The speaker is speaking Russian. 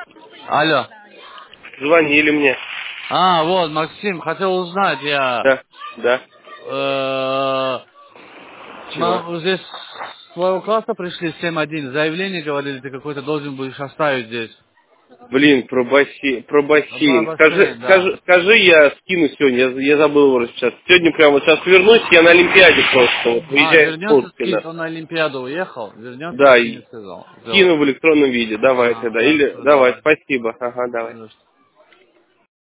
Алло. Звонили мне. А, вот, Максим, хотел узнать, Да, да. Чего? Здесь с своего класса пришли 7-1, заявление говорили, ты какой-то должен будешь оставить здесь. Блин, про бассейн, про бассейн. Скажи, Бассейн, да. скажи, скажи, я скину сегодня, я забыл его сейчас. Сегодня прямо вот сейчас вернусь, я на Олимпиаде просто, вот, выезжаю с Вернется Пушкина. скинет, он на Олимпиаду уехал, вернется Да, и скинет, сказал. Сделай. скину в электронном виде, давайте, Ага, да. Или, хорошо, давай, давай. спасибо, ага, давай. Не за что.